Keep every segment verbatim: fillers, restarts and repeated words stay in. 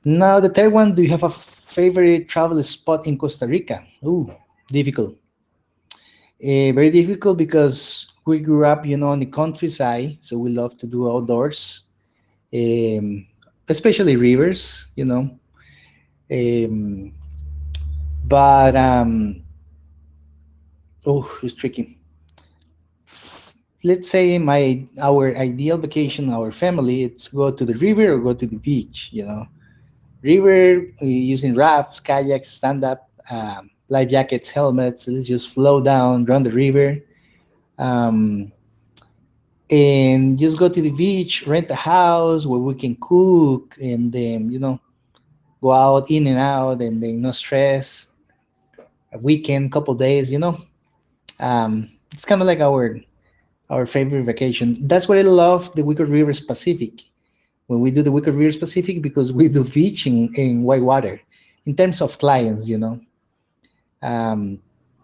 Now, the third one, do you have a favorite travel spot in Costa Rica? Ooh, difficult. Uh, very difficult because we grew up, you know, in the countryside, so we love to do outdoors, um, especially rivers, you know. Um, but um, oh, it's tricky. Let's say my our ideal vacation, our family, it's go to the river or go to the beach. You know, river uh, using rafts, kayaks, stand up, um, life jackets, helmets. Let's just flow down, run the river. Um, and just go to the beach, rent a house where we can cook, and then you know go out in and out, and then no stress. A weekend, couple days, you know. Um, it's kind of like our our favorite vacation. That's why I love the Wicked River Pacific. When we do the Wicked River Pacific, because we do beach in, in whitewater. In terms of clients, you know. Um,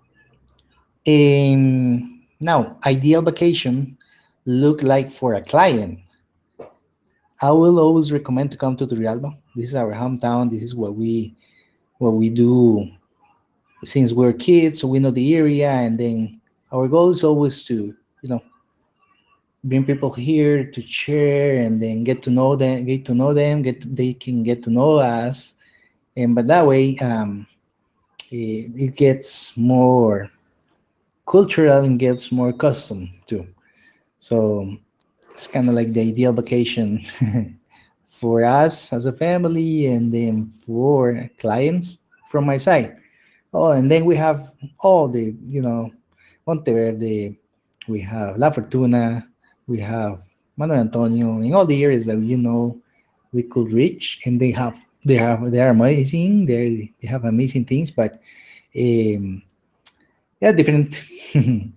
and now, ideal vacation look like for a client. I will always recommend to come to Turrialba. This is our hometown. This is what we what we do since we're kids, so we know the area. And then our goal is always to, you know, bring people here to share and then get to know them, get to know them, get to, they can get to know us, and but that way um, it, it gets more cultural and gets more custom too. So it's kind of like the ideal vacation for us as a family and then for clients from my side. Oh, and then we have all the, you know, Monteverde, we have La Fortuna, we have Manuel Antonio, in all the areas that you know we could reach, and they have they have they are amazing. They they have amazing things, but um, they are different.